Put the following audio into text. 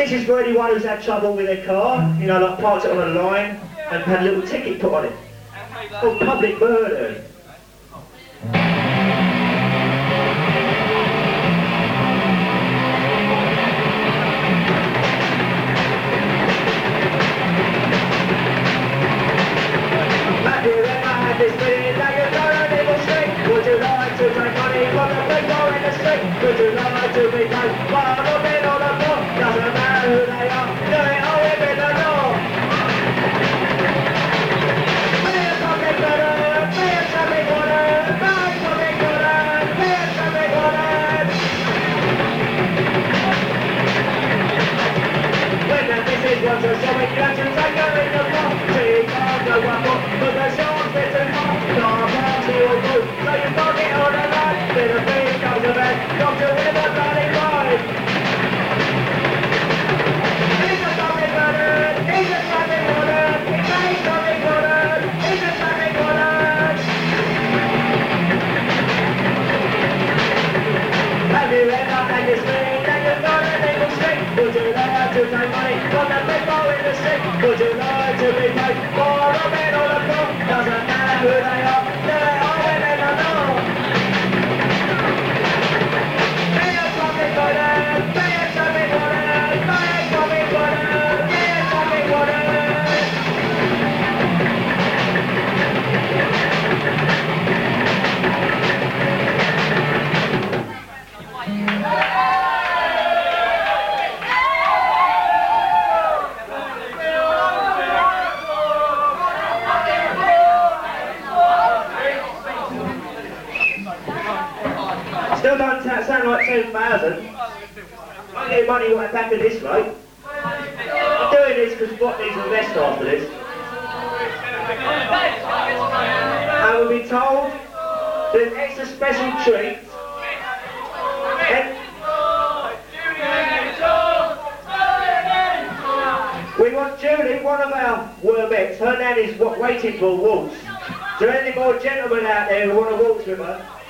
This is for anyone who's had trouble with their car, you know, like parked it on a line and had a little ticket put on it. Oh, public murder. Have you ever had this feeling that you're going on evil street? Would you like to take money from the people in the street? Would you like to be paid by a woman or the poor? Doesn't matter who they are, do it all within the law. Be a public murder, be a traffic warden, be a public warden, be a traffic warden. When the missus wants a shopping, you have to take her in the car. She can't go up, but the shop's bit too far. Car party will do, so you park it on the line. Then a thief comes a van, knocks you with a bloody ride. He's a traffic warden, he's a traffic warden, he's a traffic warden, he's a traffic warden. Have you ever had this feeling that you've got an evil street? Would you like to take money from the people in the street? Would you like to be paid for a man or a poor? Doesn't matter who they are, they're all within the law. Be a traffic warden, be a traffic warden, be a traffic warden, be a traffic warden. Still don't sound like 2,000. I get money right back at this rate. I'm doing this because Bot needs a rest after this. I will be told there's extra special treats. We want Julie, one of our wormettes. Her nan is waiting for a waltz. Is there any more gentlemen out there who want to waltz with her?